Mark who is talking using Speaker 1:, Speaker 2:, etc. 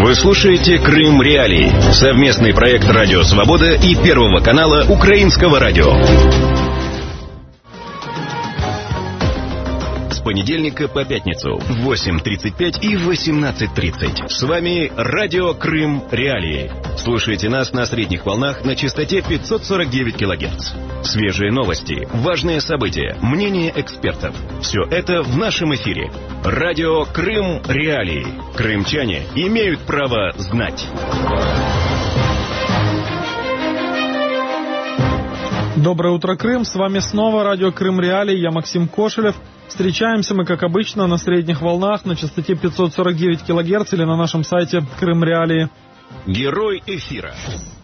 Speaker 1: Вы слушаете «Крым Реалии», совместный проект «Радио Свобода» и Первого канала Украинского радио. С понедельника по пятницу в 8:35 и 18:30. С вами радио «Крым Реалии». Слушайте нас на средних волнах на частоте 549 кГц. Свежие новости, важные события, мнения экспертов. Все это в нашем эфире. Радио «Крым Реалии». Крымчане имеют право знать.
Speaker 2: Доброе утро, Крым. С вами снова радио «Крым Реалии». Я Максим Кошелев. Встречаемся мы, как обычно, на средних волнах на частоте 549 кГц или на нашем сайте «Крым Реалии».
Speaker 1: Герой эфира.